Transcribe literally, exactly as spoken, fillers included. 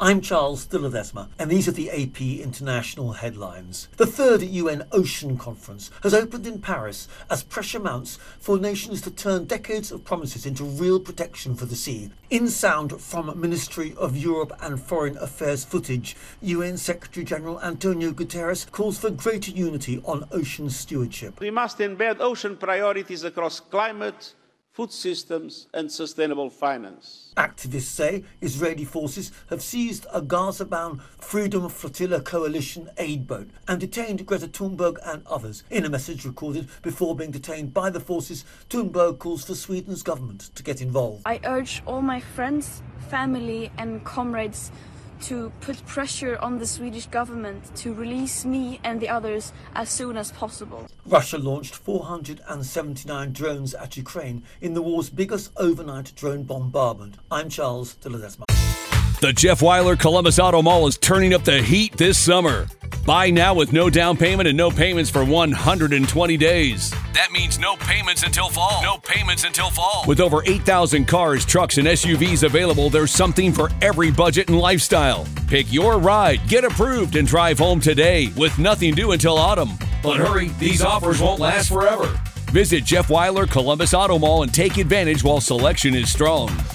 I'm Charles de Ledesma, and these are the A P International headlines. The third U N Ocean Conference has opened in Paris as pressure mounts for nations to turn decades of promises into real protection for the sea. In sound from Ministry of Europe and Foreign Affairs footage, U N Secretary-General Antonio Guterres calls for greater unity on ocean stewardship. We must embed ocean priorities across climate, food systems and sustainable finance. Activists say Israeli forces have seized a Gaza-bound Freedom Flotilla Coalition aid boat and detained Greta Thunberg and others. In a message recorded before being detained by the forces, Thunberg calls for Sweden's government to get involved. I urge all my friends, family and comrades to put pressure on the Swedish government to release me and the others as soon as possible. Russia launched four hundred seventy-nine drones at Ukraine in the war's biggest overnight drone bombardment. I'm Charles de Ledesma. The Jeff Weiler Columbus Auto Mall is turning up the heat this summer. Buy now with no down payment and no payments for one hundred twenty days. That means no payments until fall. No payments until fall. With over eight thousand cars, trucks, and S U Vs available, there's something for every budget and lifestyle. Pick your ride, get approved, and drive home today with nothing due until autumn. But hurry, these offers won't last forever. Visit Jeff Weiler Columbus Auto Mall and take advantage while selection is strong.